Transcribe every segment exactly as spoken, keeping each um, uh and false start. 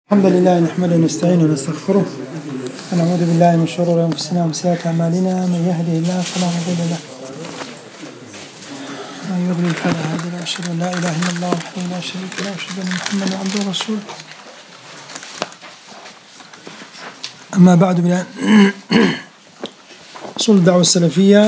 الحمد لله نحمده ونستعينه ونستغفره ونعوذ بالله من شرور أنفسنا ومن سيئات أعمالنا من يهده الله فلا مضل له ومن يضلل فلا هادي له وأشهد أن لا إله إلا الله وحده لا شريك له وأشهد أن محمدا عبده ورسوله. أما بعد بلا أصول الدعوة السلفية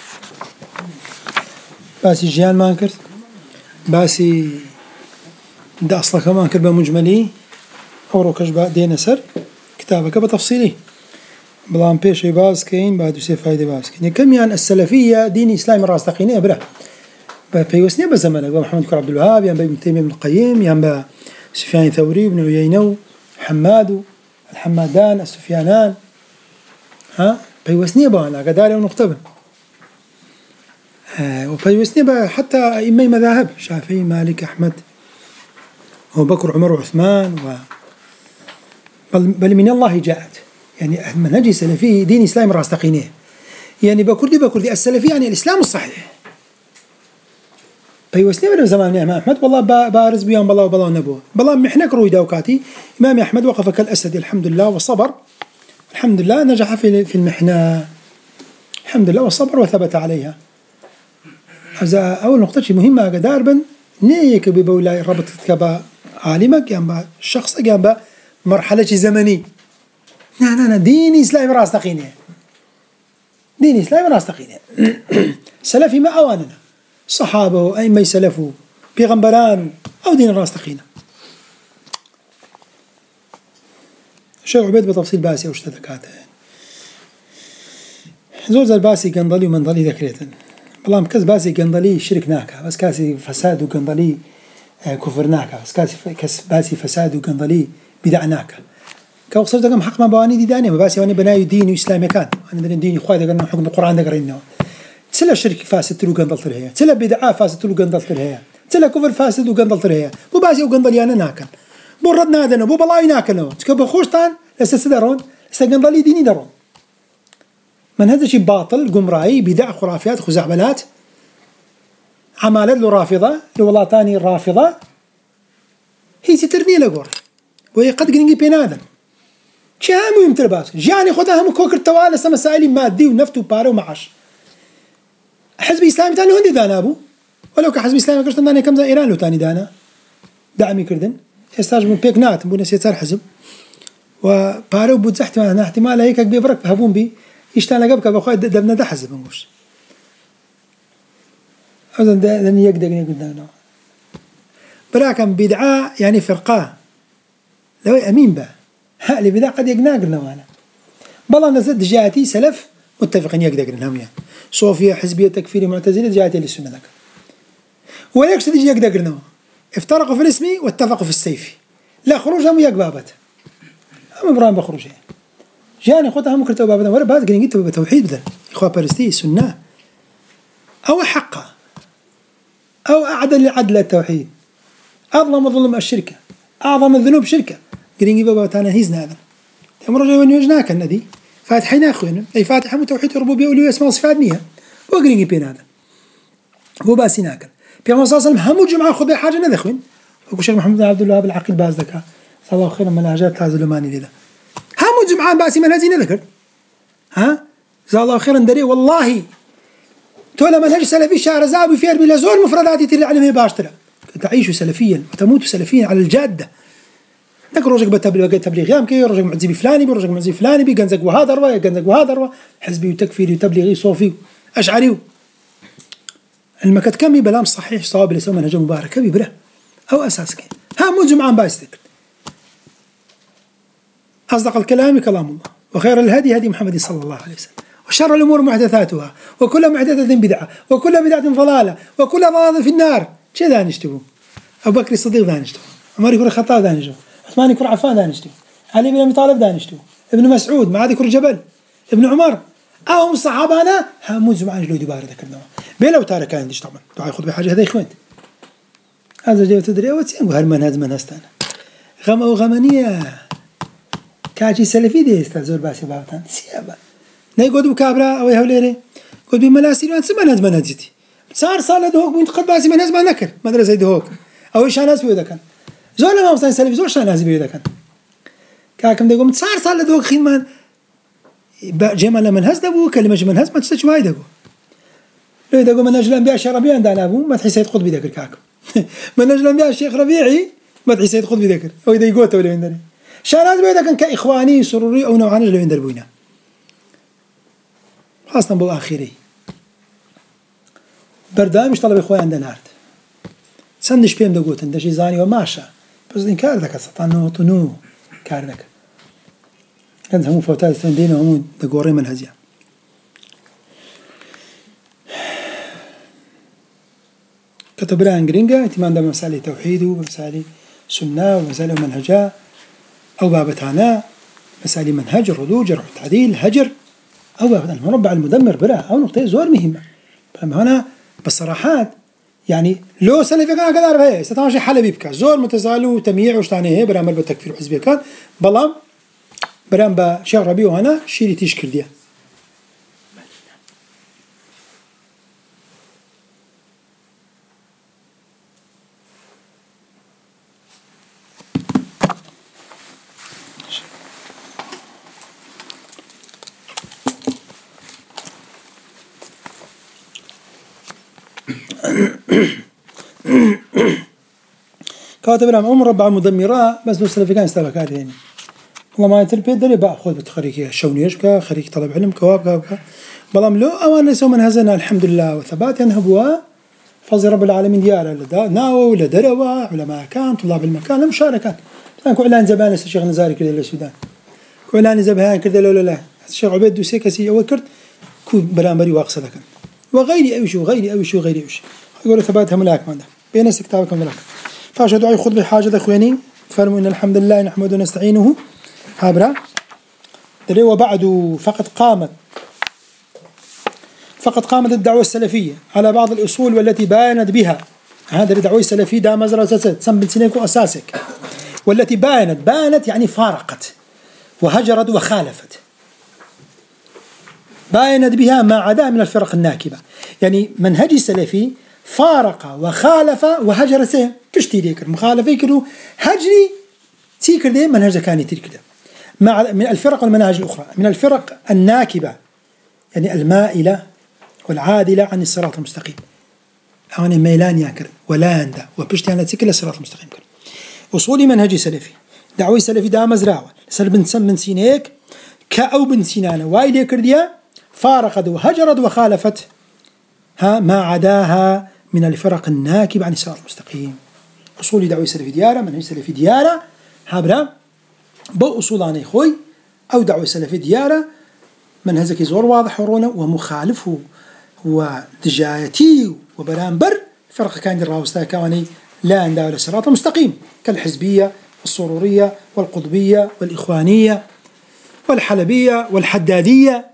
باسي جيان مانكر باسي دا أصلا كمان كربا مجملي أورو كشبا دينا سر كتابك بتفصيلي بلان بيشي باز كين بعد وسي فايدة باز كين كم يعني السلفية دين إسلام راستقينية بره بيوسني بزمانك محمد بن عبد الوهاب يعني ابن تيمية بن القيم يعني سفيان الثوري بن عيينة حماد الحمادان السفيانان ها بيوسني بان قداري ونقطبن آه وبيوسني حتى إمي مذاهب شافعي مالك أحمد وبكر عمر وعثمان و بل, بل من الله جاءت يعني منهج السلفي دين إسلام راستقينيه يعني بكردي بكردي السلفي يعني الإسلام الصحيح بيوسني من زمان إمام أحمد والله بارز بيان بالله وبالله نبوه بالله محنك روي داوكاتي إمام أحمد وقف كالأسد الحمد لله وصبر الحمد لله نجح في في المحنة الحمد لله وصبر وثبت عليها. هذا أول نقطة مهمة قدار بن نيك ببولاي ربط كبا عالمك جنب الشخص جنب مرحلة زمنية. لا لا لا دين إسلام راستقينه دين إسلام راستقينه سلفي ما أواننا صحابه أي ما يسلفوا بيغمبران أو دين راستقينه. شيخ عبيد بتفصيل باسي أو اشتدكاته زوز الباسي قنضلي ومنضلي ذكريتن والله مكز باسي قنضلي شرك ناكا بس كاسي فساد وقنضلي كفرناك بس كاسي كس باسي فساد وقنضلي بدعناك كوصلت كم حق ما بواني دي داني ما باسي واني بناي دين وإسلامي كان أنا دين إخواتي قالنا حكم القرآن دقرينه تلا شرك فاسد تلو قنضلت لها تلا بدعاء فاسد تلو قنضلت لها تلا كفر فاسد وقنضلت لها مو باسي وقنضلي أنا ناكل بو ردنا هذا بو بلاي ناكلون تكبر خوشتان لسه سدرون لسه قنضلي ديني درون من هذا شيء باطل قمراي بدع خرافيات خزعبلات عمالات له رافضة لولا تاني الرافضة هي سترني لقور وهي قد قنقي بين هذا شيء مهم ترباس جاني خدها هم كوكر توالى سما سائلين مادي ونفط وبارو ومعاش حزب إسلامي تاني هندي دانا أبو ولو كحزب إسلامي كرشتن دانا كم زي إيران لو تاني دانا دعمي كردن يستاج من بيك نات بونا سيتار حزب وبارو بود زحت معنا احتمال هيك بيبرك هبون بي يشتغل قبك بأخوي دبنا ده حزب نقولش هذا ده يقدر يقدر براكم بدعاء يعني فرقة لو أمين به ها اللي بدعاء قد يقنع قلنا وانا بالله نزد جاتي سلف متفقين يقدر قلنا هم يعني صوفيا حزبية تكفيري معتزلة جاتي للسنة ذاك ويكش تيجي يقدر قلنا افترقوا في الاسم واتفقوا في السيف لا خروجهم يقبابت هم إبراهيم بخروجه جاني خدها ممكن تبابتنا ولا بعد قلنا جيت بتوحيد بدل إخوة فلسطين سنة أو حقه أو أعدل عدل التوحيد أظلم ظلم الشركة أعظم الذنوب شركة قريني بابا تانا هيزنا هذا تمر جاي ونيجناك الندي فاتحين أخوين أي فاتحة توحيد الربوبية ولي اسمه صفات نية وقريني بين هذا هو باسي ناكل في الله صلى الله عليه وسلم هم الجمعة خذ حاجة ندخوين وكل شيخ محمد بن عبد الله بالعقيل باز ذكاء صلى الله خيرا من الحاجات هذا الماني ذا هم الجمعة باسي من هذه نذكر ها جزاه الله خيرا دري والله تولى منهج سلفي شعر زابي فيها بلا زور مفردات تري علمها باشترا تعيش سلفيا وتموت سلفيا على الجادة نقول رجع بتبليغ تبليغ يام كي رجع معزي فلاني برجع معزي فلاني بيجنزق وهذا روا جنزق وهذا روا حزبي وتكفيري وتبليغي صوفي أشعري المكت كمي بلام صحيح صواب اللي سوى منهج مبارك كمي بره أو أساس كي ها مو جمعان باستك أصدق الكلام كلام الله وخير الهدي هدي محمد صلى الله عليه وسلم وشر الأمور محدثاتها وكل محدثة بدعة وكل بدعة ضلالة وكل ضلالة في النار شيء ذا نشتبه أبو بكر الصديق ذا نشتبه عمر يكون الخطاب ذا نشتبه عثمان يكون عفان ذا نشتبه علي بن أبي طالب ذا نشتبه ابن مسعود معاذ يكون جبل ابن عمر أهم الصحابة أنا هموز معان جلود يبارد ذكرنا بيلو تارك كان ديش طبعا دعاء خذ بحاجة هذا إخوانت هذا جاي تدري وتسين وهالمن هذا من هستان غم أو غمانية كاجي سلفي ده يستزور باسي بابتان سيابا نيقود بكابرا أو يهوليري قد بملاسي وأنت من هذا من هذتي صار صار دهوك بنت قد باسي من هذا ما نكر مدرسة دهوك أو إيش أنا أسوي ذا كان زول ما مستعين سلفي زول شان هذي بيدا كان كاكم دقوا متصار صار لدوق خيمان جمال منهز دبو كلمة منهز ما تستشوا هاي دقوا لو دقوا منهج الأنبياء الشيخ ربيعي عندنا أبو ما تحي سيد قطبي ذكر كاكم منهج الأنبياء الشيخ ربيعي ما تحي سيد قطبي ذكر أو إذا يقوته ولا يندري شان هذا بيدا كان كإخواني سروري أو نوعان اللي يندر بوينا خاصة بو آخري بردام مش طلب إخوان عندنا نارد سندش بيم دقوت عند شيء زاني وماشى بس إن كاردك سطانو طنو كاردك كان هم فوتات سندين وهم دقوري منهجيا كتب لها انجرينجا اهتمام ده بمسائل توحيد ومسائل سنة ومسائل منهجا أو بابتانا مسائل منهج الردود جرح التعديل هجر أو بابتانا مربع المدمر برا أو نقطة زور مهمة هنا بالصراحات يعني لو سلفي كان كذا أربعة ستماشي حلبي بك زور متزالو تمييع وشتانيه برامل بالتكفير وحزبي كان بلام برام بشيخ ربيع وهنا شيري تشكر ديه كاتب لهم أم ربع مدمرة بس لو سلفي كان استبك هذه يعني والله ما يتربي دري بأخذ بتخريجي شونيش كا خريج طلب علم كواب كا كا بلام لو أوان ليسوا من هزنا الحمد لله وثبات ينهبوا فضل رب العالمين دياله لدا ناو ولا دروا علماء كان طلاب المكان لمشاركات كان كلان زبان الشيخ نزاري كذا للسودان كلان زبان كذا لا لا الشيخ عبيد دوسيكسي أول كرت كو برامبري واقصة لكن وغيري أي شيء وغيري أي شيء وغيري أي شيء يقولوا ثباتها ملاك ماذا بين استكتابكم ملاك فاشهد دعاء خذ بحاجة أخواني فارموا إن الحمد لله نحمده ونستعينه هابرا دري وبعد فقد قامت فقد قامت الدعوة السلفية على بعض الأصول والتي بانت بها هذا الدعوة السلفية دا مزرعة تسم بنسينيكو أساسك والتي بانت بانت يعني فارقت وهجرت وخالفت بانت بها ما عدا من الفرق الناكبة يعني منهج السلفي فارق وخالف وهجر سه كشتي ذكر مخالفة كده هجري تيكر ده منهج كاني تيكر ده مع من الفرق والمناهج الأخرى من الفرق الناكبة يعني المائلة والعادلة عن الصراط المستقيم أنا ميلان ياكر ولا عنده وبشتي أنا تيكر الصراط المستقيم كر أصولي منهج سلفي دعوي سلفي دا مزراوة سلف بن سم بن سينيك كأو بن سينانا وايد يكر ديا فارقت وهجرت وخالفت ها ما عداها من الفرق الناكبة عن الصراط المستقيم أصول دعوة سلفي ديارة منهج سلفي ديارة هابرا بو أصولاني خوي أو دعوة سلفي ديارة منهجك زور واضح ورونا ومخالفه ودجايتي وبرامبر فرق كان الراوستا كواني لا عندها الصراط المستقيم كالحزبية والسرورية والقطبية والإخوانية والحلبية والحدادية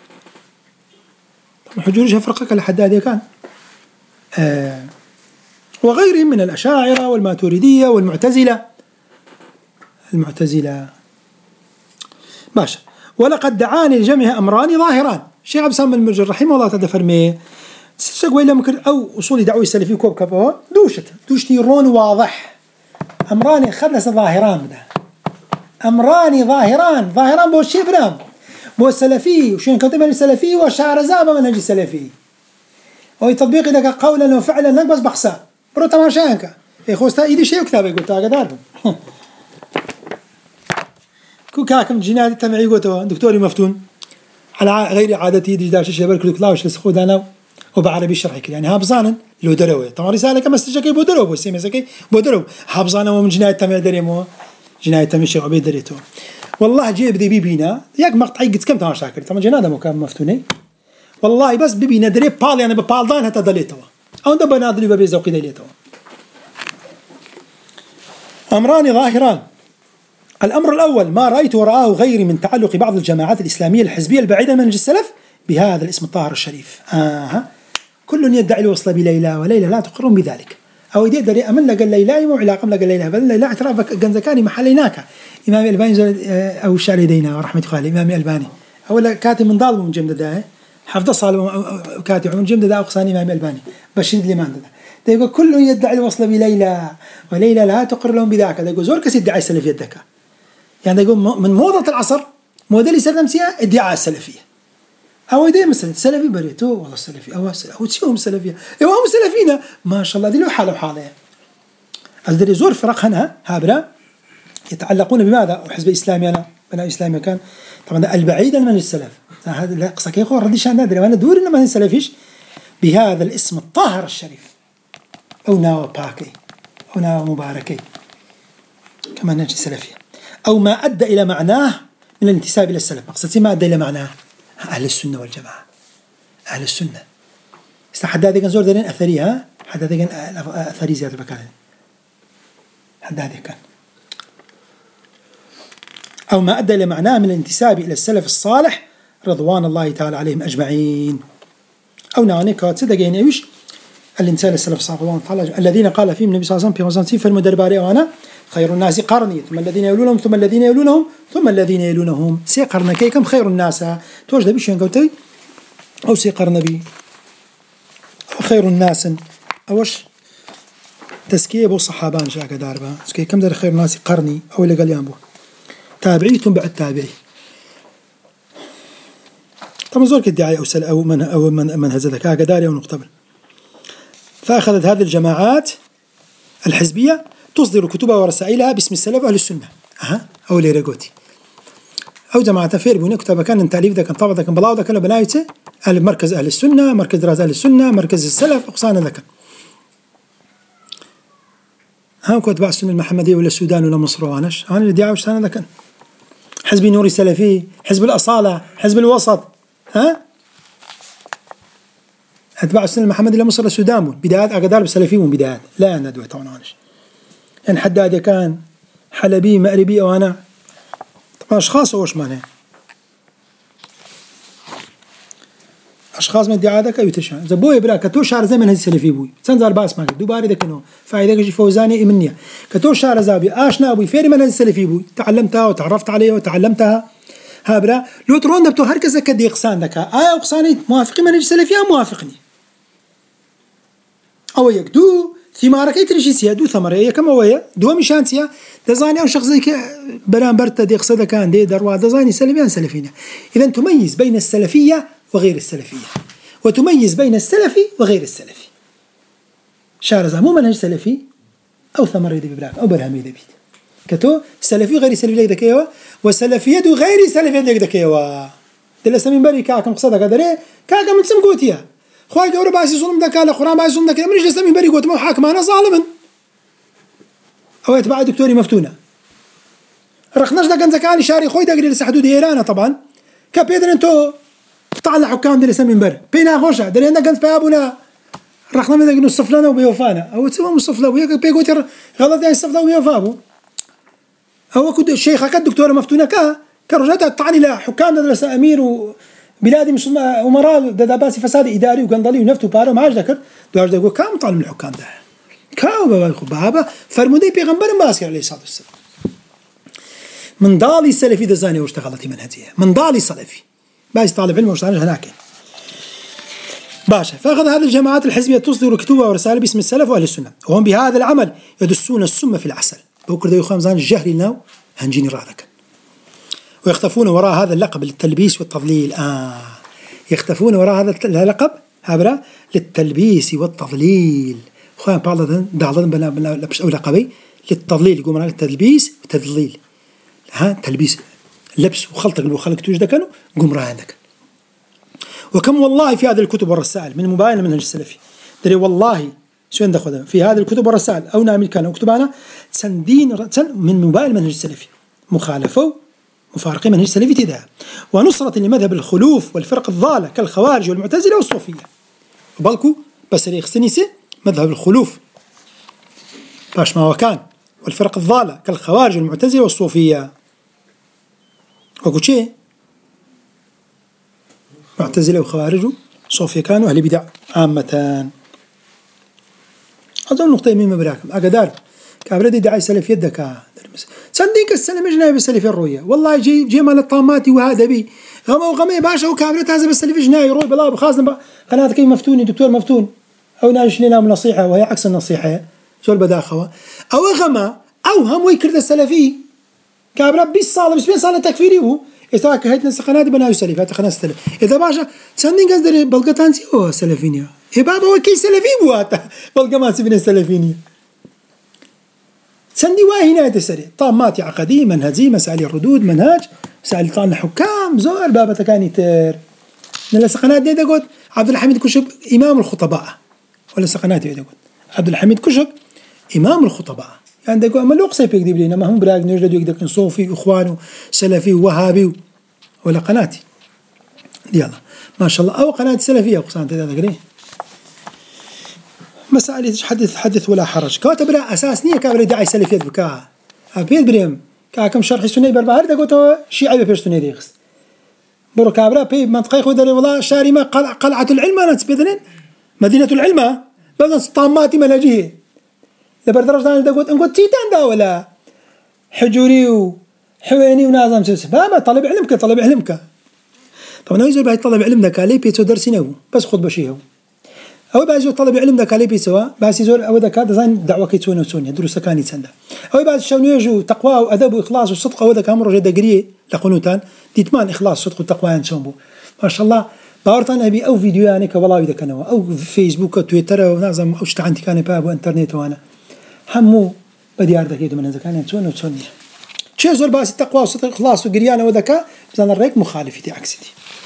حجورها فرقة كالحدادية كان آه وغيرهم من الأشاعرة والماتريدية والمعتزلة المعتزلة باشا ولقد دعاني لجمع أمران ظاهران الشيخ عبد السلام المرجر رحمه الله تعالى فرمي تسجوا إلى ممكن أو أصول دعوة السلفي كوب كبه دوشت دوشتي رون واضح أمران خلص ظاهران ده أمران ظاهران ظاهران بو الشيء برام بو السلفي وشين كتب السلفي وشعر زابا منهج السلفي أو تطبيق إذا قولا وفعلا نقبس بحسا برو تماشانك يا خوستا إيدي شيء كتابه قلت هذا دارهم كو كاكم جنادي تمعي قلتوا دكتوري مفتون على غير عادتي دي داش الشباب كلك لاوش لسخود أنا وبعربي الشرعي كده يعني هابزانا لو دروي طبعا رسالة كما استجاكي بودرو بو سيمي سكي بودرو هابزانا ومن جناية تمعي دريمو جناية تمعي شيء عبيد دريتو والله جيب دي بيبينا ياك مقطعي قد كم تماشاكر طبعا جناده مو كان مفتوني والله بس بيبينا دري بال يعني ببالدان حتى دليتوا أو ده بنادلي ببيزا وقيد دليتوا أمران ظاهران الأمر الأول ما رأيت ورآه غيري من تعلق بعض الجماعات الإسلامية الحزبية البعيدة من منهج السلف بهذا الاسم الطاهر الشريف آه. كل يدعي الوصل بليلى وليلى لا تقرون بذلك أو يدري أمن لقى الليلى مو علاقة لقى الليلى بل لا اعترافك جنزكاني محليناك إمام الألباني أو الشعر يدينا ورحمة الله إمام الألباني أولا كاتب من ضال من جمد ده حفظ صال كاتب من جمد ده أقصاني إمام الألباني بشيد لمان ده ده يقول كل يدعي الوصل بليلى وليلى لا تقر لهم بذاك ده يقول زور كسي يدعي السلف يدك يعني يقول من موضة العصر موضة اللي سلمسيها ادعاء السلفية أو يدي مثلا سلفي بريتو والله السلفي أو أو تسيهم سلفية أو هم سلفينا ما شاء الله دي له حالة وحالة. الذي يزور فرق هنا هابرا يتعلقون بماذا؟ وحزب إسلامي أنا بنا إسلامي كان طبعا البعيد من السلف هذا لا قصة كيخو رديش عن نادر وأنا دور إنما سلفيش بهذا الاسم الطاهر الشريف أو ناو باكي أو ناو مباركي كما نجي سلفية أو ما أدى إلى معناه من الانتساب إلى السلف. مقصدي ما أدى إلى معناه أهل السنة والجماعة أهل السنة حتى هذه كان زور دارين أثريها حتى هذه كان أثري زيادة بكان حتى هذه كان أو ما أدى إلى معناه من الانتساب إلى السلف الصالح رضوان الله تعالى عليهم أجمعين. أو نعني كاتسدقين يوش الانسان السلف الصالح رضوان الله الذين قال فيهم النبي صلى الله عليه وسلم في المدرباري وأنا خير الناس قرني ثم الذين يلونهم ثم الذين يلونهم ثم الذين يلونهم سي قرن كي كم خير الناس توجد بيش ينقوتي أو سي قرن بي أو خير الناس أوش تسكيه بو صحابان شاك داربا تسكيه كم دار خير الناس قرني أو اللي قال يامبو تابعي ثم بعد تابعي. طبعا زور كالدعاية أو سل أو من أو من من هزتك هذا داري أو نقتبل. فأخذت هذه الجماعات الحزبية تصدر كتبها ورسائلها باسم السلف أهل السنة أها أو اللي رجوتي أو جماعة فير بني كتب كان تأليف ذا كان طبع ذا كان بلاو ذا كان بنايته أهل مركز أهل السنة مركز دراسة أهل السنة مركز السلف أقصانا ذا كان هم كتبع السنة المحمدية ولا السودان ولا مصر وانش أنا اللي دعوا شتانا ذا كان حزب نوري سلفي حزب الأصالة حزب الوسط ها أتباع السنة المحمدية ولا مصر السودان بدايات أقدار بسلفيهم بدايات لا ندوة تونانش يعني حداد كان حلبي مأربي أو أنا طبعا أشخاص وش معناه أشخاص من دعادك يتشان زبوي برا كتو شعر زي من هذي سلفي بوي سنزار باس ماك دوباري ذا كنو فايدة جي فوزاني إمنية كتو شعر زابي آشنا أبوي فيري من هذي سلفي بوي تعلمتها وتعرفت عليه وتعلمتها ها برا لو ترون دبتو هركز كدي إقسان دكا آية إقساني موافقي من هذي سلفي موافقني أو يكدو ثمارك أي تريشي سيا دو ثمرة هي كم هوية دو مشان سيا دزاني أو شخص زيك بران برتا دي قصدا كان دي دروا دزاني سلفيان سلفيين. إذا تميز بين السلفية وغير السلفية وتميز بين السلفي وغير السلفي. شارزة مو منهج سلفي أو ثمرة يدي ببلاك أو برهام يدي بيت كتو سلفي غير سلفي لك دكيوا وسلفية غير سلفي لك دكيوا دل سمين بري كاكم قصدا كدري كاكم متسم قوتيا خواي جورا باسي صنم دكا القرآن باسي صنم دكا منيش لسه من بري قوت ما حاكم أنا ظالما أو يتبع دكتوري مفتونة رخناش دكان زكاني شاري خوي دقري لسه حدود إيران طبعا كبيدر أنتو طلع حكام دي لسه من بر بينا خوشة دري عندك كنت بيابونا رخنا من دقنو الصفلانة وبيوفانا أو تسوى مصفلا وياك بيقوت غلط يعني الصفلا وبيوفابو أو كنت الشيخ أكد دكتورة مفتونة كا كرجعت تعني لا حكام درس أمير و بلادي مش أمراء داباسي فساد إداري وقنضلي ونفتو بارو ما عاد ذكر دواج ده يقول كم طالب من الحكام ده كاو بابا بابا فرمودي بيغمبر باسكر عليه الصلاة والسلام من ضالي سلفي دزاني واشتغلتي منهجية من ضالي سلفي بايس طالب علم واشتغل هناك باشا. فأخذ هذه الجماعات الحزبية تصدر كتبها ورسائل باسم السلف وأهل السنة وهم بهذا العمل يدسون السم في العسل بكر ده يخام زان الجهل لنا هنجيني رادك ويختفون وراء هذا اللقب للتلبيس والتضليل آه يختفون وراء هذا اللقب هبرا للتلبيس والتضليل خوان بعضهم بعضهم بنا بنا لبس أو لقبي للتضليل يقوم على التلبيس والتضليل ها تلبيس لبس وخلط قلبه خلق توجد كانوا قوم راه عندك. وكم والله في هذه الكتب والرسائل من مباينة منهج السلفي دري والله شو ندخل في هذه الكتب والرسائل أو نعمل كان أو كتبنا تسندين من مباين منهج السلفي مخالفة مفارقين منهج السلفي تدا ونصرة لمذهب الخلوف والفرق الضالة كالخوارج والمعتزلة والصوفية وبالكو بس ريخ سنيسة مذهب الخلوف باش ما هو كان والفرق الضالة كالخوارج والمعتزلة والصوفية وقلت شيء معتزلة وخوارج صوفية كانوا أهل بدع عامة. هذا النقطة مهمة براكم أقدر كابردي دعاي سلفية دكا صدقك السلم جناي بسلفية الرؤية والله جي جي مال الطاماتي وهذا بي غما وغما باشا وكابرت هذا بسلفية جناي روي بلا بخاصة قناتك مفتوني دكتور مفتون أو ناش لنا من نصيحة وهي عكس النصيحة زول بداخوة أو غما أو هم ويكرد السلفي كابرا بيس صالة بس بين صالة تكفيري هو إذا كهيت ناس قناة بناء سلف هذا قناة سلف إذا باشا سندين قصدي بلقطان سي هو سلفينيا إيه بابا هو كي سلفي بواتا بلقى ما سبنا سلفينيا سندي واهي هنا تسري طامات عقدي منهجي مسائل الردود منهج مسائل طعن حكام زور بابا تكاني تر نلا سقنات دي دقود عبد الحميد كشك إمام الخطباء ولا سقنات دي دقود عبد الحميد كشك إمام الخطباء يعني دقود ما لو قصي بيك دي بلينا ما هم براق نجد يقدر صوفي إخوانه سلفي وهابي ولا قناتي يلا ما شاء الله أو قناة سلفية قصان تدا قريه مسائل حدث حدث ولا حرج كاتب لا أساس نية كابر داعي سلفية بكاء أبيد بريم كاكم شرح السنة بربعار دقوته شيعي بيرسوني ديخس برو كابرا بي منطقة خود والله شاري ما قلعة قلعة العلم أنا تبذلين مدينة العلم لازم طاماتي منهجيه لبردرج دان دقوت إن قلت تيتان دا ولا حجوري وحويني ونازم سلسل ما طلب علمك طلب علمك طبعا هو يزور بعد طلب علم ذاك عليه بيتو درسينه بس خذ بشيء هو بعد يزور طلب علم ذاك عليه بيسوا بس يزور أو ذاك دزين دعوة كيتسون وسونيا دروس كاني تسنده هو بعد شلون يجوا تقوى وأدب وإخلاص وصدق وذاك أمر جد قريه لقنوتان ديتمان إخلاص صدق وتقوى إنسان ما شاء الله بارتان أبي أو فيديو يعني كوالله إذا كانوا أو فيسبوك وتويتر ونازم أو شتى عندي كان باب وإنترنت وأنا همو بدي أردك يدو من هذا كان إنسان وسونيا شيء زور بس التقوى وصدق إخلاص وقريانة وذاك بزان الريك مخالفتي عكسيتي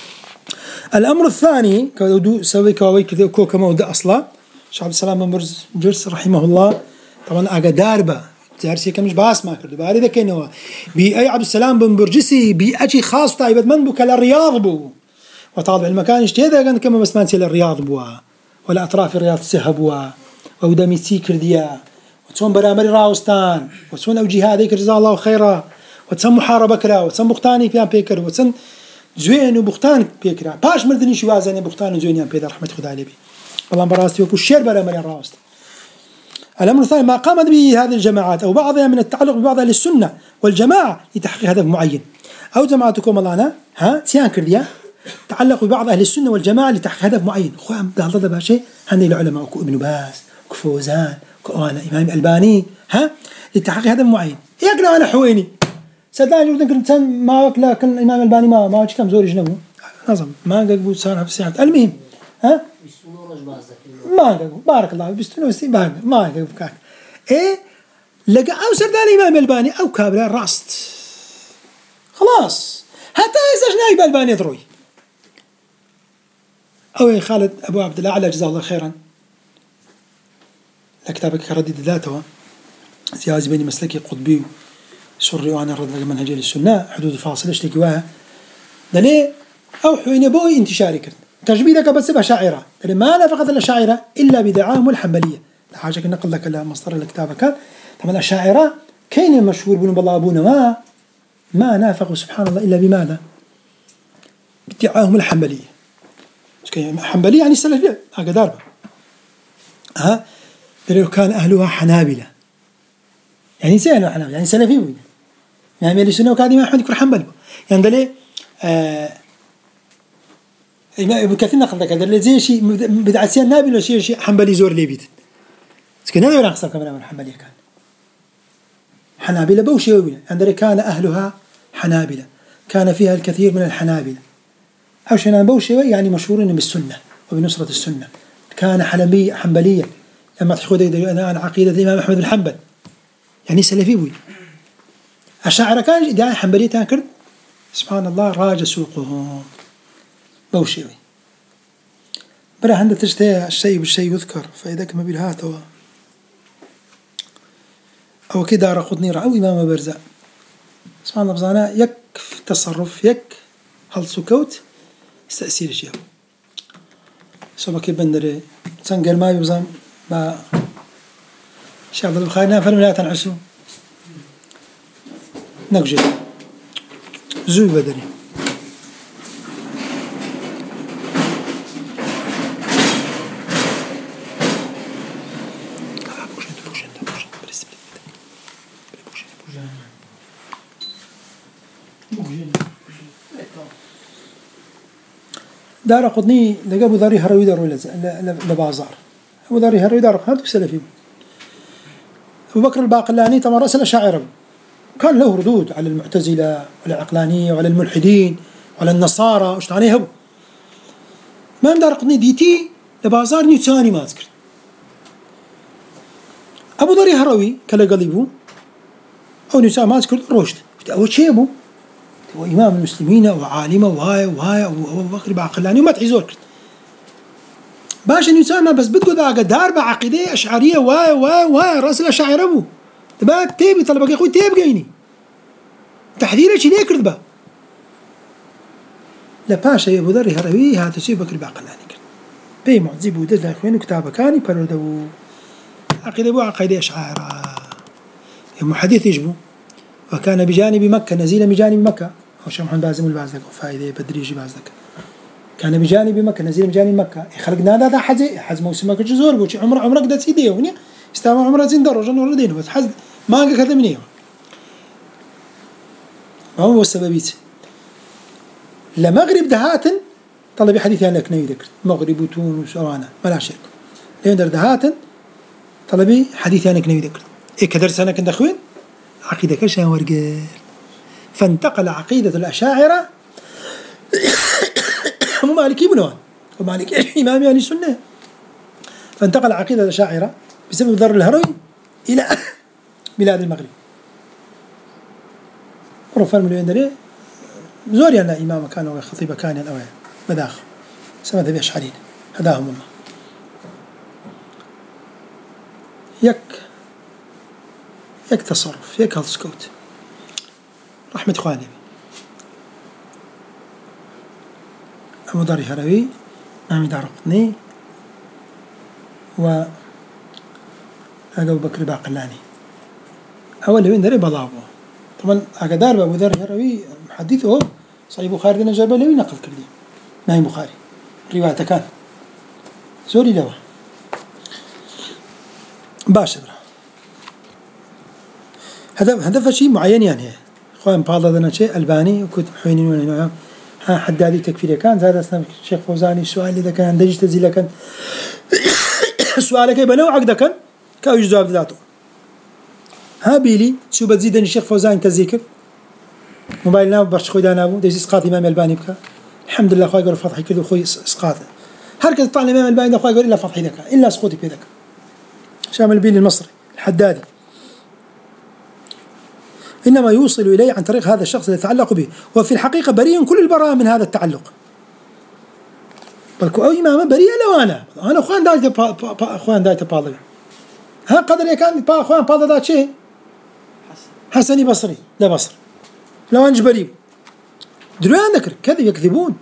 الأمر الثاني كودو سوي كواوي كذا كو كما ودا أصلا شعب السلام بن برز جرس رحمه الله طبعا أجا داربة دارسي كمش باس ما كردو باري ذا كينوا بأي عبد السلام بن برجسي بأجي خاص طيبة من بو كالرياض بو وطالب المكان اشتي ذا كان كما بس ما نسي الرياض بوا ولا أطراف الرياض سهبوا أو دمي سيكر ديا وتسون برامري راوستان وتسون أو جهاد ذيك جزاه الله خيرا وتسون محاربة كرا وتسون بختاني فيها بيكر وتسون زوين وبختان بيكرا باش مردني شو وازني بختان وزوين يام بيدر رحمة خدا عليه والله براستي وكل شير برا مريم راست. الأمر الثاني ما قامت به هذه الجماعات أو بعضها من التعلق ببعض أهل السنة والجماعة لتحقيق هدف معين أو جماعتكم الله أنا ها تيان كرديا تعلق ببعض أهل السنة والجماعة لتحقيق هدف معين خوام بهذا باشي هني العلماء كو ابن باز كفوزان كأنا إمام الباني ها لتحقيق هدف معين يقرأ أنا حويني صدقني يقول إنسان ما وكلا كان الإمام الباني ما ما كم زوري جنبه نظم ما قبوا صار في ساعة المهم ها ما قبوا بارك الله بيستنوا استي بارك ما قبوا كاك إيه لقى أو سرد الإمام الباني أو كابر راست خلاص حتى إذا نايب الباني ضروي أو خالد أبو عبد الله على جزاه الله خيرا لكتابك كرديد ذاته زياز بين مسلكي قطبي سري وأنا رد منهج السنة حدود فاصلة اشتكي وها دليل أو حين بوي انتشاري كرت تجبيدك بس بشاعرة ما لا فقط الأشاعرة إلا بدعاهم الحنبلية لحاجة نقل لك المصدر الكتابة كان طبعا الأشاعرة كين المشهور بن بالله أبونا ما ما نافقوا سبحان الله إلا بماذا بدعاهم الحنبلية حنبلية يعني السلفية هكذا داربة ها لو كان أهلها حنابلة يعني سهل حنابلة يعني سلفي وين يعني اللي سنوا كادي ما أحد يكون حنبل يعني دليل آه ابن كثير نقل ذاك دليل زي شيء بدعسيان نابل ولا شيء شيء حنبلي زور لي بيت لكن هذا ولا أحسن كمان من حنبلية كان حنابلة بوشي وين يعني دليل كان أهلها حنابلة كان فيها الكثير من الحنابلة أو شيء بوشي يعني مشهورين بالسنة وبنصرة السنة كان حنبي حنبلية لما تأخذ أنا عن عقيدة الإمام أحمد بن حنبل يعني سلفي وين الشاعر كان داعي حنبلية تاكر سبحان الله راج سوقهم بوشيوي برا عند تشتهي الشيء بالشيء يذكر فإذا كما بالهات أو أو كده رقضني أو إمام برزاء سبحان الله بزانا يك تصرف يك هل سكوت استأثير شيء سوى كيف بندري تنقل ما يبزم ما شعب البخاري فلم لا تنعسوا نقجل زوي بدري دار قطني لقى أبو ذري هروي دار ولا لبازار أبو ذري هروي دار هذا سلفي أبو بكر الباقلاني طبعا رأس الأشاعرة كان له ردود على المعتزلة وعلى العقلانية وعلى الملحدين وعلى النصارى وش تعني هبو إمام دارقطني ديتي لبازار نيوتاني ما أذكر أبو ذر هروي كلا قليبو أو نيوتاني ما أذكر رشد أول شيء أبو هو إمام المسلمين وعالمه وهاي وهاي أبو بكر بعقلاني وما تعيزور كرت باش نيوتاني ما بس بدو ذا دار بعقيدة أشعرية وهاي وهاي وهاي رأس الأشاعرة أبو تبا تيبي طلبك يا أخوي تيب جيني تحذيره شيء ليه كرت با لا باشا يا أبو ذر هروي هذا سيب بكر بعقلاني كرت بي معذب ودز لأخوين كتابه كاني بردو عقيدة أبو عقيدة أشعار محدث يجبو وكان بجانب مكة نزيلا بجانب مكة أو شيخ محمد بازم البازدك وفائدة بدريجي بازدك كان بجانب مكة نزيلا بجانب مكة خلقنا هذا حزي حز موسمك الجزور بوشي عمر عمرك ده سيديه ونيا استعمل عمره زين درجة وردينه بس حز ما قال كذا منيه ما هو السببيت لمغرب دهاتن طلب حديث عن لك نيدك مغرب وتونس وأنا ما لا شرك لين در دهاتن طلبي حديث عنك نيدك إيه كدرس أنا كنت أخوين عقيدة كشان ورقال فانتقل عقيدة الأشاعرة هم مالكي بنوان ومالكي إمام يعني سنة فانتقل عقيدة الأشاعرة بسبب ضر الهروي إلى بلاد المغرب ورفان مليون دري زوري أن إمام كانوا خطيبة كان أو مداخل سمع ذي أشعرين هداهم الله يك يك تصرف يك هالسكوت رحمة إخواني أبو ذر هروي إمام دارقطني و أبو بكر باقلاني أول وين دري بضابه طبعا أقدار أبو ذر هروي محدثه صحيح بخاري دنا جابه لوي نقل كردي ما هي بخاري رواية كان زوري لوا باشا هذا هذا شيء معين يعني خوان بعض هذا شيء ألباني وكنت حوينين ولا ها حدادي تكفير كان هذا أصلا الشيخ فوزاني السؤال إذا كان دجت زي كان سؤالك يبنوا عقد كان كأو جواب ذاته ها بيلي شو بتزيدني الشيخ فوزاني كذكر موبايلنا باش خوي دانا أبو ديس إسقاط إمام الباني بك الحمد لله خوي قال فتحي كذا خوي إسقاط هركز طالع الإمام الباني ده خوي قال إلا فتحي ذاك إلا سقوطي بذاك شامل بيلي المصري الحدادي إنما يوصل إليه عن طريق هذا الشخص الذي يتعلق به وفي الحقيقة بريء كل البراءة من هذا التعلق بل أو إمام بريء لو أنا أنا أخوان دايت أخوان دايت باضي ها قدر يكان با أخوان باضي ذات شيء حسني بصري لا بصر لو أنج بريء دلوقتي ذكر كذب يكذبون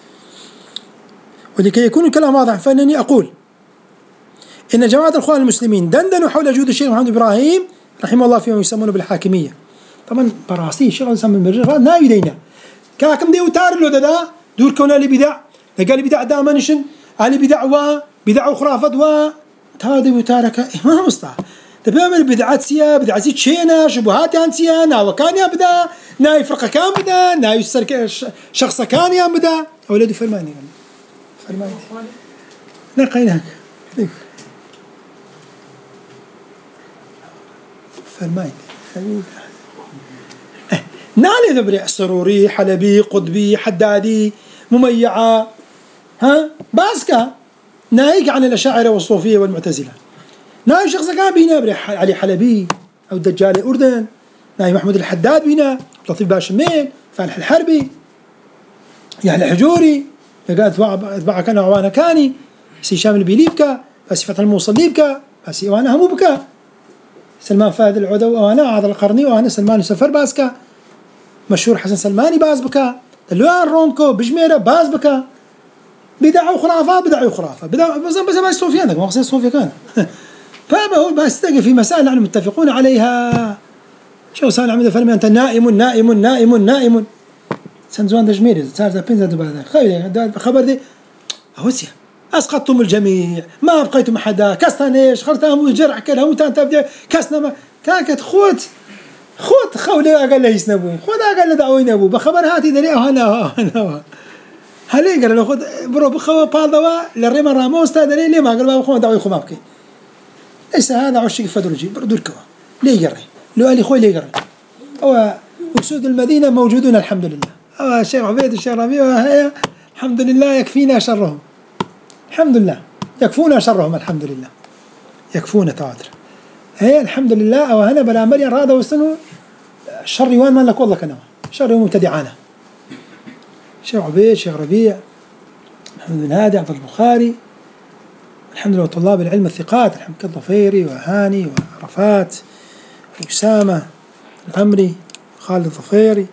ولكي يكون الكلام واضح فإنني أقول إن جماعة الإخوان المسلمين دندنوا حول وجود الشيخ محمد إبراهيم رحمه الله فيما يسمونه بالحاكمية طبعا براسي شغل يسمى بالمرجع نا يدينا كاكم دي وتار له دا دور كونا لي بدع قال بدع دامنشن علي بدع و بدع وخرافات و هذا وتارك ما مصطلح تبي من بدعات سيا بدعات تشينا شبهات عن سيا نا وكان يبدا نا يفرق كان بدا نا يسر شخص كان يبدا اولادي فرماني فرماني نقيناك فرماني نالي ذبري سروري حلبي قطبي حدادي مميعة ها باسكا نايق عن الأشاعرة والصوفية والمعتزلة ناي شخص كان بينا بري علي حلبي أو الدجال الأردن ناي محمود الحداد بينا لطيف باشمين فالح الحربي يعني الحجوري لقى أتباع كان عوانا كاني سي شامل بيليبكا بس فتح الموصل ليبكا بس وانا همو بكا سلمان فهد العدو وانا هذا القرني وانا سلمان سفر باسكا مشهور حسن سلماني باز بكا اللوان رونكو بجميرة باز بكا بدع وخرافة بدع وخرافة بدع بس بس ما الصوفية عندك ما قصير الصوفية كان فما هو بس تلاقي في مسائل نحن متفقون عليها شو صار عمده فرمي أنت نائم نائم نائم نائم سنزوان دجميري صار ذا بين ذا بعد خير خبر ذي أوسيا أسقطتم الجميع ما بقيتم حدا كستان إيش خرتهم وجرح كلها وتان تبدأ كسنا ما كاكت خوت خوت خولي أقل له يسنبوين خود أقل له دعوين أبو بخبر هاتي دري أهنا أهنا هلي قال له خود برو بخوا بالدوا للريما راموس تدري ليه ما قال بابا خو دعوي خو مابكي ليس هذا عشق فدرجي بردور كوا ليه يجري لو قال لي خوي ليه يجري وأسود المدينة موجودون الحمد لله. أو الشيخ عبيد الشيخ ربيع الحمد لله يكفينا شرهم، الحمد لله يكفونا شرهم، الحمد لله يكفونا تواتر. هي الحمد لله. أو هنا بلا مريم رادا وسنو الشر وين ما لك والله كنا شر مبتدعانا. الشيخ عبيد الشيخ ربيع محمد بن هادي عبد البخاري الحمد لله، طلاب العلم الثقات الحمد الظفيري وهاني وعرفات وأسامة العمري خالد الظفيري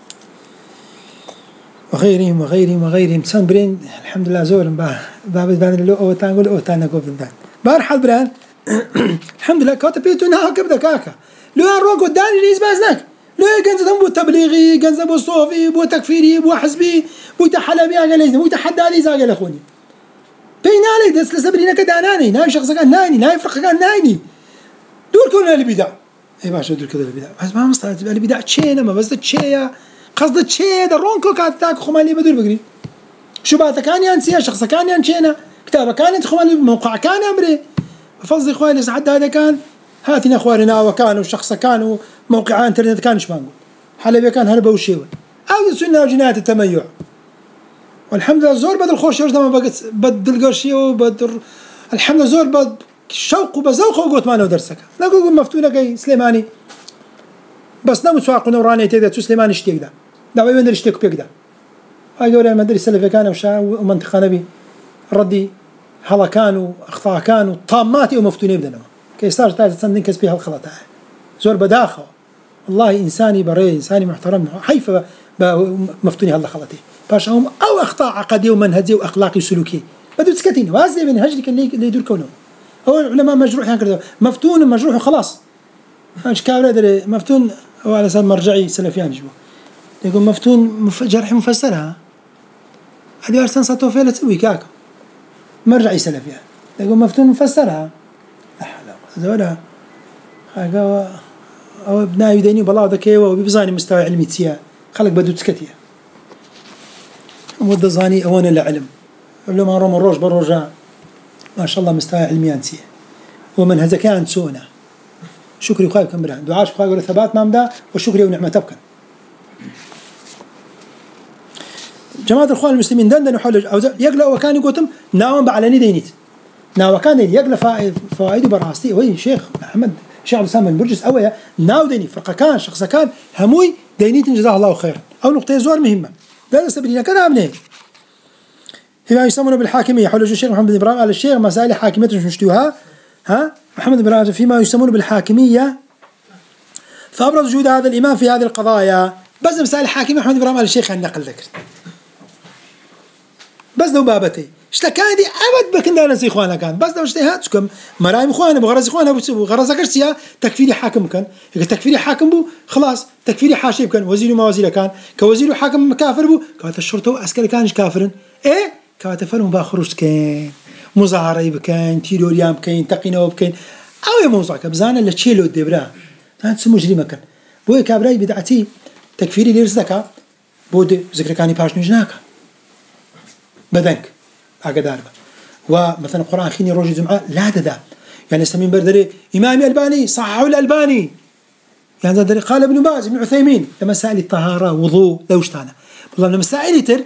وغيرهم وغيرهم وغيرهم سان برين الحمد لله زور باب بان اللي أو تانقول أو تانقول بالذات بار حد بران الحمد لله كاتب بيتونا كبدا كاكا لو أروق وداني ليز بازنك لو جنزة بو تبليغي جنزة بو صوفي بو تكفيري بو حزبي بو تحلبي أجلس بو تحدالي زاجل أخوني بينالي دس لسبرينا كداناني ناي شخص كان نايني ناي فرق كان نايني دول كلنا اللي بدع اي باشا دول كذا اللي بدع بس ما مستعد اللي بدع تشينا ما بس تشيا قصد تشيا درون كل كات تاك خمالي بدول بقري شو بعد كان ينسيها شخص كان ينشينا كتابه كانت خمالي موقع كان امري فضل اخواني سعد هذا كان هاتنا اخواننا وكانوا شخص كانوا موقع انترنت كان ايش ما نقول حلبي كان هربه وشيول او سنه جنايه التميع والحمد لله زور بدل خوش يرجع ما بقت بدل قرشي وبدر الحمد لله زور بد شوق وبزوق وقوت ما ندرسك لا قول مفتونة كي سليماني بس نمو سواق نوراني تيدا تو سليماني اشتيك ده ده وين اشتيك بيك ده هاي دوري المدرسة اللي كان وشا ومنطقة نبي ردي هلا كانوا أخطاء كانوا طاماتي ومفتوني بدنا كي صار تاج تصندين كسبي هالخلطة زور بداخل والله إنساني بري إنساني محترم حيفا مفتوني هلا خلطي باش هم أو أخطاء عقدية ومنهجية وأخلاقي وسلوكي بدو تسكتين وازي منهجك اللي اللي يدور كونه هو العلماء مجروح يعني مفتون مجروح وخلاص مش كابر مفتون هو على سبيل مرجعي سلفيان جوا يقول مفتون جرح مفسرها هذه أرسل صوته فيها تسوي كاك مرجعي سلفيان يقول مفتون مفسرها لا حول ولا قوة أو ابناء يديني بالله ذكيه وبيبزاني مستوى علمي تسيا خلق بدو تسكتيه مودة زاني أوان العلم لو ما روم الروج بروجع ما شاء الله مستوى علمي أنسيه ومن هذا كان سونا شكري وخايكم برهن دعاش وخايك ولا ثبات مامدا وشكري ونعمة تبكن جماعة الإخوان المسلمين دندن وحول يقلق وكان يقولهم ناوم بعلني دينيت ناو كان يقلق فائد فائد براستي وين شيخ محمد شيخ عبد السلام البرجس أويا ناو ديني فرقة كان شخص كان هموي دينيت جزاه الله خيرا أو نقطة زوار مهمة لا سبيلنا كذا منين فيما يسمونه بالحاكمية حول الشيخ محمد إبراهيم على الشيخ مسائل حاكمية مشتوها ها محمد إبراهيم فيما يسمونه بالحاكمية فأبرز وجود هذا الإمام في هذه القضايا بس مسائل الحاكمية محمد إبراهيم على الشيخ عن نقل ذكر بس لو بابتي اشتكى دي أبد بكنا ناس إخوانا كان بس لو اشتهاتكم مرايم إخوانا بغرز إخوانا بغرز كرسيا تكفيري حاكم كان تكفيري حاكم بو خلاص تكفيري حاشيب كان وزير وما وزير كان كوزير وحاكم كافر بو كانت الشرطة وعسكري كانش كافرن إيه كانت فرم باخرج كان مظاهرة بكين تيروريام بكين تقينه بكين أو يموضوع كبزانا اللي تشيله الدبرة هذا مجرم كان بوي كابراي بدعتي تكفيري ليرزكا بود ذكر كاني باش نجناك بدنك أقدار ومثلا القرآن خيني روجي جمعة لا تدا يعني سمين بردري إمام الألباني صححوا الألباني يعني ذا قال ابن باز ابن عثيمين لمسائل الطهارة وضوء لوشتانا والله لمسائل تر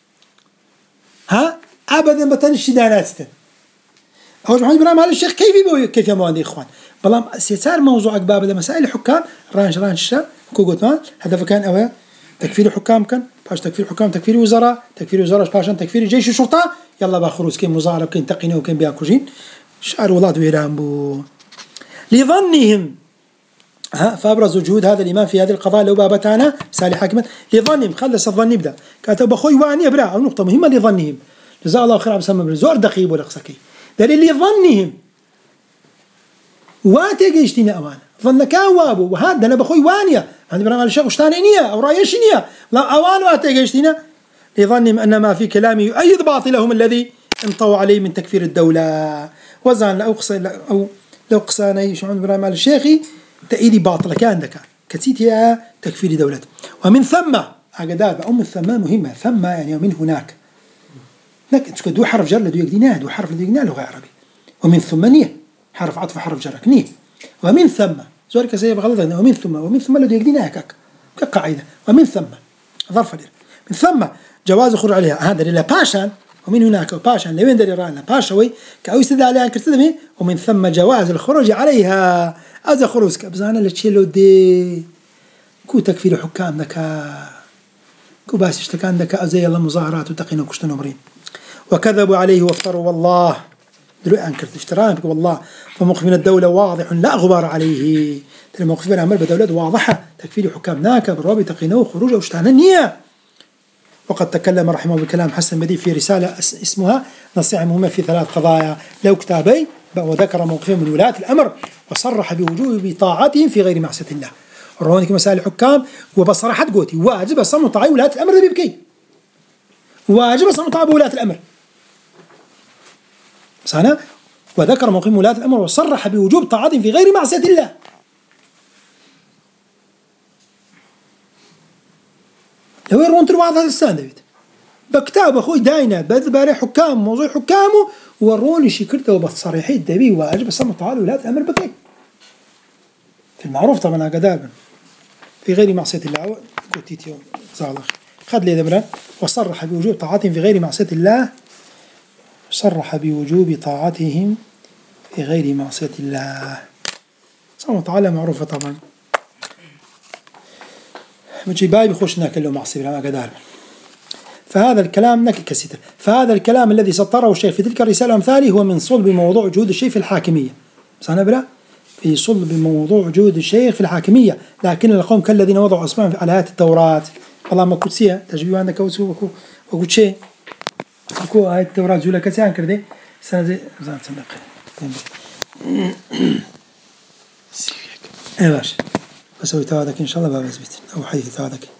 ها أبدا بتنشي داناتنا أوج محمد إبراهيم على الشيخ كيف يبوي كيف يا إخوان والله سيصير موضوع أقباب لمسائل الحكام رانش رانش كوجوت مان هذا كان أوه تكفير حكام كان باش تكفير حكام تكفير وزراء تكفير وزراء باشان تكفير جيش الشرطة يلا باخروز كين مظاهرة كين تقينه وكين بياكوجين شعر ولاد ويران بو لظنهم ها فابرز وجود هذا الإمام في هذه القضايا لو بابتانا مسائل حاكمة لظنهم خلص الظن يبدأ كاتب أخوي واني أبرا أو نقطة مهمة لظنهم جزاه الله خير عبد السلام زور دقيق ولا قصكي دليل لظنهم واتجيشتنا أمان ظن كان وابو وهذا أنا بخوي وانيا عند إبراهيم على الشيخ وشتانينيا أو رايشنيا لا أوان واتجيشتنا لظنهم أن ما في كلامه يؤيد باطلهم الذي انطوا عليه من تكفير الدولة وزن أو قص أو لو قصاني شو عند إبراهيم على الشيخي تأييد باطل كان ذكر كتيتها تكفير دولة ومن ثم أجداد أم الثم مهمة ثم يعني ومن هناك لكن تكدو حرف جر لدو يقديناه دو حرف لدو يقديناه لغة عربي ومن ثم نية حرف عطف حرف جر نية ومن ثم زور كسي بغلط ومن ثم ومن ثم الذي يقدينا هكاك كقاعدة ومن ثم ظرف دير من ثم جواز الخروج عليها هذا لا باشان ومن هناك باشان لوين دري رانا باشوي كأو يستدعي عليها كرتدمي ومن ثم جواز الخروج عليها هذا خروج كبزانا لتشيلو دي كو تكفير حكام ذكا كو باس اشتكان ذكا زي الله مظاهرات وتقين وكشتن أمرين وكذبوا عليه وافتروا والله دلوقتي أنكرت افتراء والله فموقف من الدولة واضح لا غبار عليه الموقف من العمل بدولة واضحة تكفير حكام ذاك بالرابط تقينه خروج واشتعنا النية. وقد تكلم رحمه بالكلام حسن بديع في رسالة اسمها نصيحة مهمة في ثلاث قضايا له كتابين وذكر موقفهم من ولاة الأمر وصرح بوجوب طاعتهم في غير معصية الله. رونك مسائل الحكام وبصراحة قوتي واجب الصمت طاعة ولاة الأمر ذي بكي واجب الصمت طاعة ولاة الأمر سنة وذكر موقف ولاة الأمر وصرح بوجوب طاعتهم في غير معصية الله. لو يرون تروى هذا الساندويت بكتاب أخوي داينا بدل باري حكام موضوع حكامه وروني شكرته وبتصريحي الدبي واجب الصمت طاعة ولاة الأمر بكي في المعروف طبعا قدابا في غير معصية الله قلت يوم زالخ خذ لي دبرا وصرح بوجوب طاعتهم في غير معصية الله صرح بوجوب طاعتهم في غير معصية الله سبحانه وتعالى معروفة طبعا مجي باي بخوش ناكله معصية ما قدار. فهذا الكلام نك كسيتر فهذا الكلام الذي سطره الشيخ في تلك الرسالة أمثاله هو من صلب موضوع جهود الشيخ في الحاكمية بس أنا بلا في صلب موضوع جهود الشيخ في الحاكمية لكن القوم كالذين وضعوا أسماء على آيات التوراة والله ما كنت سيها تجيب عندك وسو وكو وكو شيء وكو آيات التوراة زولا كسيان كردي سنة زي زان صندوق إيه باش بسوي توادك إن شاء الله باب أثبت أو حديث توادك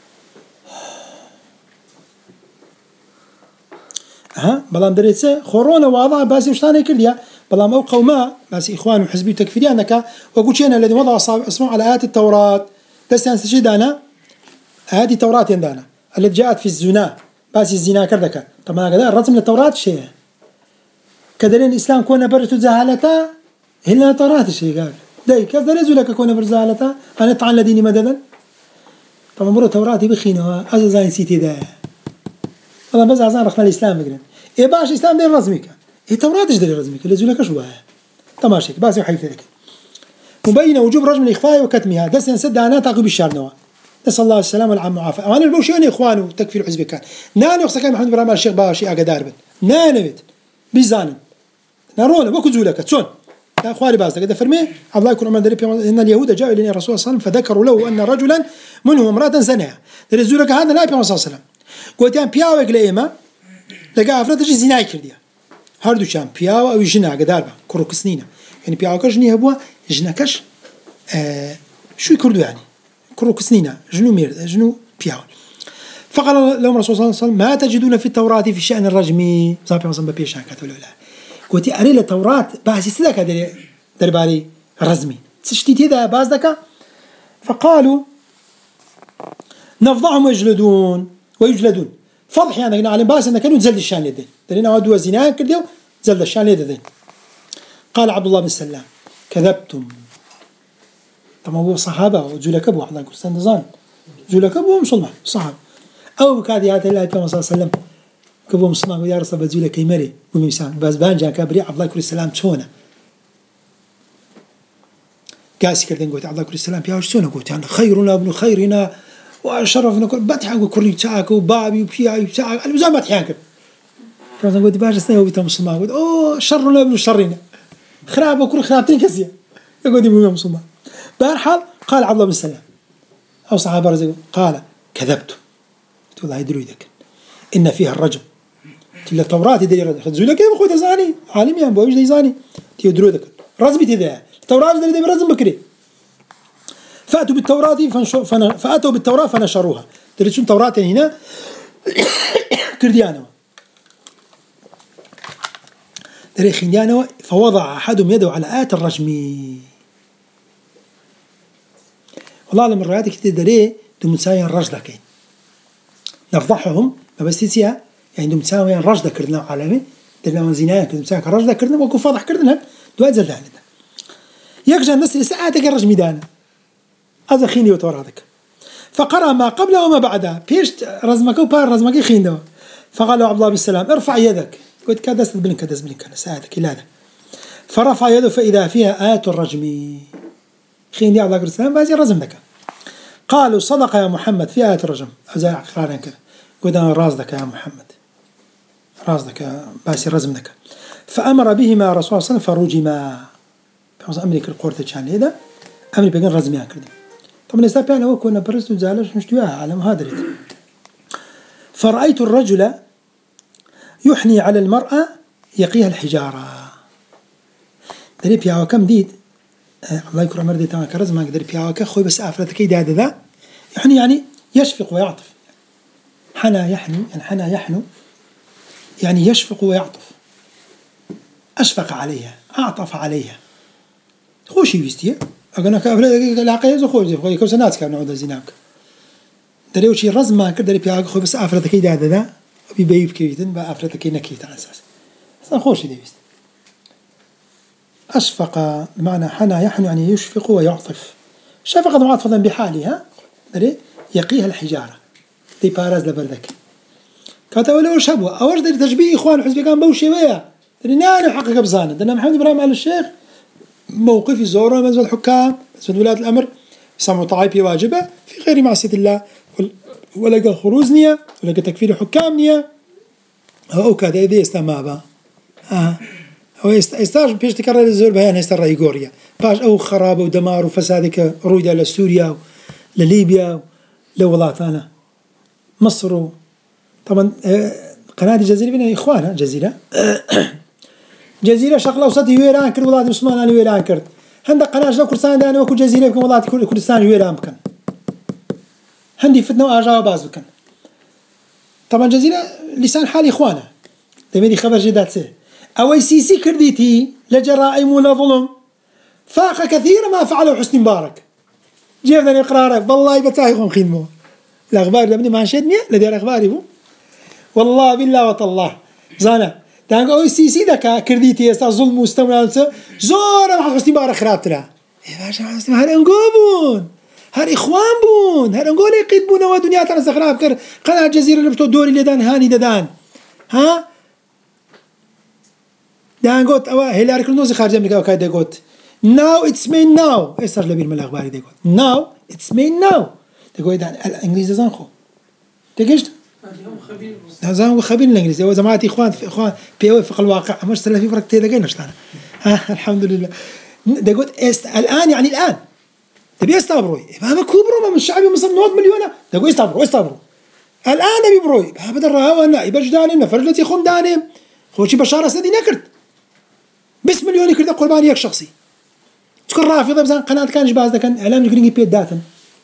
ها بلام دريتسه خورونا واضح بس وشتانه كرديا بلام أو قوما بس إخوان وحزبي تكفيري أنك وقلت شيئا الذي وضع اسمه على آيات التوراة دستان سجدانا هذه التوراة يندانا التي جاءت في الزنا بس الزنا كردك طبعا هذا الرسم للتوراة شيء كدلين الإسلام كون برت زهالته هنا توراة شيء قال ده كيف درزوا لك كون برت زهالته أنا طعن لديني مددا طبعا مرة توراة بخينها أزازين سيتي ده والله بس عزان رخنا الإسلام مقرن إيه باش الإسلام ده رزمك إيه توراة إيش ده رزمك اللي زولك شو بها تماشيك باس يحيف لك مبين وجوب رجم الإخفاء وكتمها دس نسد أنا تعقب الشارنوا نسأل الله السلامة والعافية معافى وأنا البوشيوني إخوانه تكفير حزب كان نان يخصك محمد بن رمال الشيخ باشي أقدار بن نان بيت بيزان نرونا وكو زولك تسون يا إخواني باس كده فرمي الله يكون عمر دريب إن اليهود جاءوا إلى الرسول صلى الله عليه وسلم فذكروا له أن رجلا منهم امرأة زناها درزولك هذا لا يبي صلى الله عليه وسلم قلت أنا بياوك لإما لقى أفراد تجي زنا كرديا هردو شام بياو أو جنا قدار با كروك سنينة يعني بياوك جنيه هبوا جناكش آه شو يكردو يعني كروك سنينة جنو مير جنو بياو فقال لهم الرسول صلى الله عليه وسلم ما تجدون في التوراة في شأن الرجم صاحب مصنب بيشان كاتولو لا قلت أري التوراة بس يستدك هذا درباري رزمي تشتيت هذا باز دكا فقالوا نفضعهم ويجلدون ويجلدون فضح يعني قلنا على باس أن كانوا زلد الشان يدين دلنا عدوا زنان كرديو زلد الشان يدين. قال عبد الله بن سلام كذبتم طبعا هو صحابة وزولك أبو أحد كريستيان نظام زولك أبو مسلم صحابة أو كادي هذا الله صلى الله عليه وسلم كبو مسلم ويا رسول بزولك يمري وميسان بس بانجا كبري عبد الله كريستيان تشونا قاسي كردين قلت عبد الله كريستيان بياوش تشونا قلت يعني خيرنا ابن خيرنا وشرفنا كل بتحاول كوري تاعك وبابي وبياي تاعك المزام بتحاول فأنا قلت باش استنى وبيتهم مسلمان قلت أوه شرنا ابن شرنا خراب وكل خرابتين كسية يقول يبغى مسلمان بارحال قال عبد الله بن سلام أو صحابة رزقوا قال كذبت قلت والله يدري ذاك إن فيها الرجم تلا التوراة يدري رجم خذوا كيف أخوي تزاني عالم يا أبوي إيش يزاني تيدري ذاك رزم تذا التوراة يدري ذا رزم بكري فأتوا بالتوراة فن... فأتوا بالتوراة فنشروها درسون توراة هنا كرديانة دري خنديانة فوضع أحدهم يده على آية الرجم والله لما الروايات كتير دري دم تساوي الرجل كين نفضحهم ما بس تسيا يعني دم تساوي الرجل كردنا عالمي درنا من زنايا كدم تساوي الرجل كردنا وكو فاضح كردنا دوات زلدان يكجان نسل ساعتك الرجم دانا هذا خيني وتوراتك فقرأ ما قبله وما بعده بيش رزمك وبار رزمك خين دوا فقال له عبد الله بالسلام ارفع يدك قلت كدست بلن كدست بلن كدست ساعتك لا لا فرفع يده فإذا فيها آية الرجم خين يا عبد الله بالسلام بازي رزم لك قالوا صدق يا محمد في آية الرجم أزاي قرارا كذا قلت أنا رازدك يا محمد رازدك باسي رزم لك فأمر بهما رسول الله صلى الله عليه وسلم فرجما فأمر أمريكا القرطة كان هذا أمري بيجن رزميان كذا طبعا الإسلام يعني هو كنا برست وزعلش مش تواها على مهادرت فرأيت الرجل يحني على المرأة يقيها الحجارة دريب يا وكم ديد الله يكرم مرضي تمام كرز ما قدر فيها وكخوي بس أفرتك يد هذا ذا يحني يعني يشفق ويعطف حنا يحني يعني حنا يحنو يعني يشفق ويعطف أشفق عليها أعطف عليها خوشي بيستيه أقولنا كأفراد العقية زو خوش خوي كوس الناس كانوا عود زيناك دريو شيء رز ما كدر فيها خوي بس أفرتك يد هذا ذا بيبيب كيتن بأفرتك نكيت على أساس خوشي دي بيست أشفق بمعنى حنا يحن يعني يشفق ويعطف شفق معطفا بحالها دري يقيها الحجارة دي بارز لبردك كاتا ولا شبوه أوش دري تشبيه إخوان حزبي كان بوشي ويا دري نانو حقق بزانا درنا محمد إبراهيم آل الشيخ موقفي زوره منزل الحكام منزل ولاة الأمر سمعوا طائفي واجبة في غير معصية الله ولقى خروج نية ولقى تكفير حكام نية أو كذا إذا يستمع آه هو يستاج بيش تكرر الزول بهان يستر إيغوريا باش أو خراب ودمار وفسادك رويدا لسوريا لليبيا لولاطانا مصر طبعا قناة الجزيرة بين إخوانها جزيرة جزيرة شرق الأوسط يويران كرد ولاد مسلمان أنا يويران كرد هند قناة جو كردستان داني وكل جزيرة بكم ولاد كردستان يويران بكن هندي فتنة وآجا وباز بكن طبعا جزيرة لسان حال إخوانها تميدي خبر جدات سي أو سيسي كرديتي لجرائم ولا ظلم فاق كثيرا ما فعله حسني مبارك جيبنا إقرارك والله بتاعهم خدمه الأخبار لابني ما نشدني لدي الأخبار يبو والله بالله وطالله زانا تانك أو سيسي دكا كرديتي يستا ظلم مستمر زور ما حسني مبارك خرابت له إيه باش حسني هر أنقوبون هر إخوان بون هر أنقول يقيدبون ودنيا ترى خراب كر قناة الجزيرة اللي بتو دوري لدان هاني ددان ها دان قلت أوا هيلاري كلينتون خارج أمريكا وكايدا قلت now it's me now إيش صار لبير من الأخبار دي قلت now it's me now تقول ده الإنجليزي زانخو تجيشت زان هو خبير الإنجليزي هو زماتي إخوان إخوان بيوافق الواقع مش سلفي فرق تيدا جينا شلنا ها الحمد لله ده قلت است الآن يعني الآن تبي استبروي ما كبروا ما من الشعب مصر نوض مليونة ده قلت استبروا استبروا الآن أبي بروي بدل رهوا أنا يبجد داني نفرجتي خون داني خوشي بشارة سدي نكرت بس مليوني كرت قرباني يك شخصي تكون رافضة بزان قناة كان جباز ده كان إعلام يقولين بيت داتن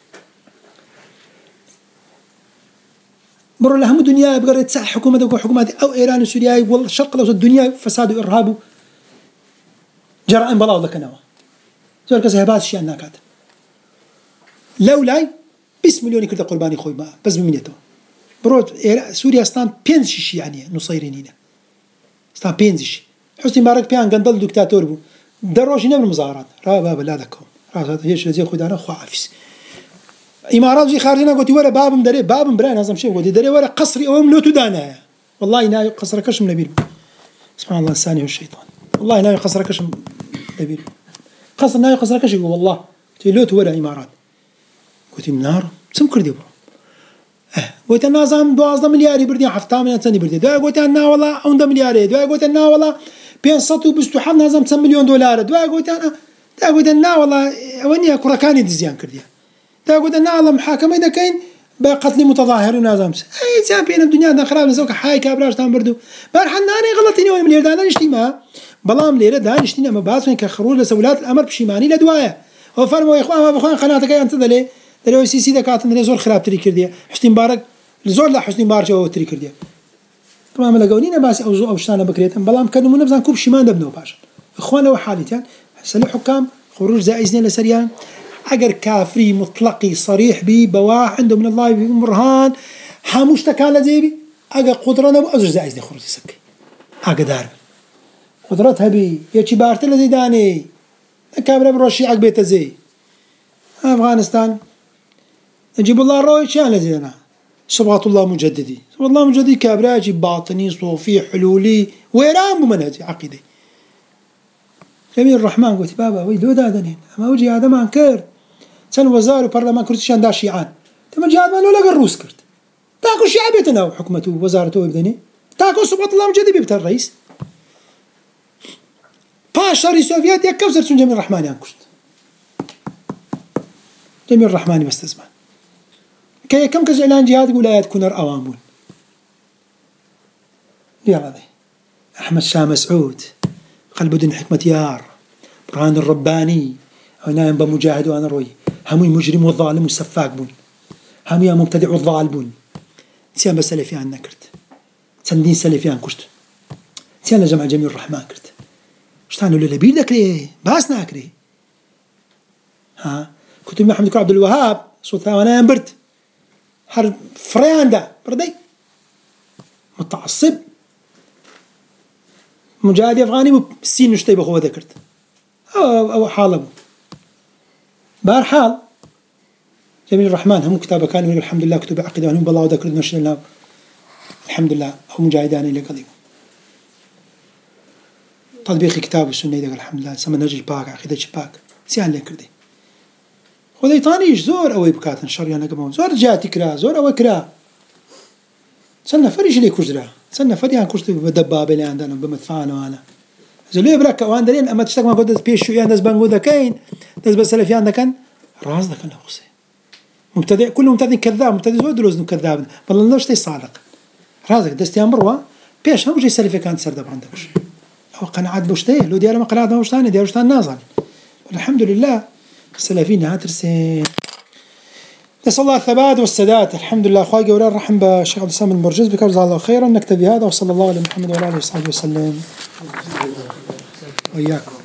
برو لهم الدنيا بقرر تسع حكومة ده حكومات أو إيران وسوريا والشرق الأوسط الدنيا فساد وإرهاب جرائم بلاو ذاك نوع زور كذا شيء ناكات لولاي بس مليوني كرت قرباني خوي ما بس بمنيته برو سوريا استان بينزش يعني نصيرينينا استان بينزش حسني مبارك بيان قندل دكتاتور بو دروش نبر مظاهرات را باب لا ذكهم راس هيش زي خدانا خو عفس امارات زي خارجنا قلت ولا باب مدري باب بران هذا شيء قلت دري ولا قصري او ملوت دانا والله نا قصر كشم نبيل سبحان الله الثاني والشيطان والله نا قصر كشم نبيل قصر نا قصر كشم والله قلت لوت ولا امارات قلت النار سمكر دي اه قلت انا زام دوازده مليار بردي حفتا من سنه بردي دو قلت انا والله عنده مليار دو قلت انا والله بينصتوا بستحب نازم تسعة مليون دولار دو قلت انا دو قلت انا والله وني كركاني دزيان كرديا دو قلت انا والله محاكمه اذا كاين بقتل متظاهرون نازم اي زين بين الدنيا دا خراب نزوك حاي كابلاش تام بردو بارح انا غلطيني ولا مليار دانا نشتي ما بلام ليره دا نشتي ما باس وين كخروج لسولات الامر بشيماني لدوايا وفرموا يا اخوان ما بخوان قناتك انت دلي دلو سي سي دكات من زور خراب تري كرديا حسني مبارك زور لا حسني مبارك هو تري كرديا طبعا ما لقونينا بس او او شتانا بكريتهم بلام كانوا من نبزان كوب شيمان دبنو باش اخوانا وحالتين سلي حكام خروج زائزين لسريان اجر كافري مطلقي صريح بي بواح عنده من الله برهان حاموش تكال زيبي اجا قدرنا وازر زائزين خروج يسكي اجا دار قدرتها بي يا شي بارت الذي داني كابرا بروشي عق بيت زي أفغانستان نجيب الله الروي شان لزينا صبغة الله مجددي صبغة الله مجددي كابراجي باطني صوفي حلولي وإيران بمنهجي عقيدي جميل الرحمن قلت بابا ويدو دادنين أما وجي هذا ما انكر سن وزار وبرلمان كردستان دا شيعان تم جهاد ما لولا الروس كرت تاكو شعبيتنا وحكمته ووزارته وابدني تاكو صبغة الله مجددي بيبتا الرئيس باشا السوفيات يكوزر سن جميل الرحمن ينكشت جميل الرحمن بستزمان كي كم كزعلان جهاد يقول آيات كونر أوامون يلا ذي أحمد شاه مسعود قلب دين حكمة يار برهان الرباني أنا بمجاهد وأنا روي همي مجرم والظالم والسفاك بون همي مبتدع والضال بون سيان بسلفي عن نكرت سندين سلفي عن كشت سيان جمع جميل الرحمن كرت شتانو للبيل ذكري باس ناكري ها كنت محمد عبد الوهاب صوت وانا برد هر فرياندا بردي متعصب مجاهد أفغاني بسين نشتي بخوة ذكرت أو أو حاله بار حال جميل الرحمن هم كتابه كان يقول الحمد لله كتب عقيدة هم بالله وذكر نشر الله الحمد لله أو مجاهدان اللي قديم تطبيق كتاب السنة يقول الحمد لله سمى نجي باك عقيدة باك سيان لين كردي خذي طانيش زور أو يبكات نشر يعني كمان زور جاتي كرا زور أو كرا سنة فريش لي كجرا سنة فريان كشت بدبابة اللي عندنا بمدفعنا وأنا زلوا بركة وأنا لين أما تشتغل ما قدرت بيش شو يعني ناس بنقول كاين ناس بس اللي في عندنا كان راس ذاك اللي خصي مبتدئ كله مبتدئ كذاب مبتدئ زود لوزن كذاب والله ليش تصادق رازق دستيان بروا بيش هم جي سلفي كانت سرد برندكش أو قناعات بوشتيه لو ديار ما قناعات بوشتاني ديار وشتان نازل الحمد لله السلفيين هاترسين نسأل الله الثبات والسداد الحمد لله أخوي جوران رحم بشيخ عبد السلام المرجز بك جزاه الله خيرا نكتفي هذا وصلى الله على محمد وعلى آله وصحبه وسلم وإياكم.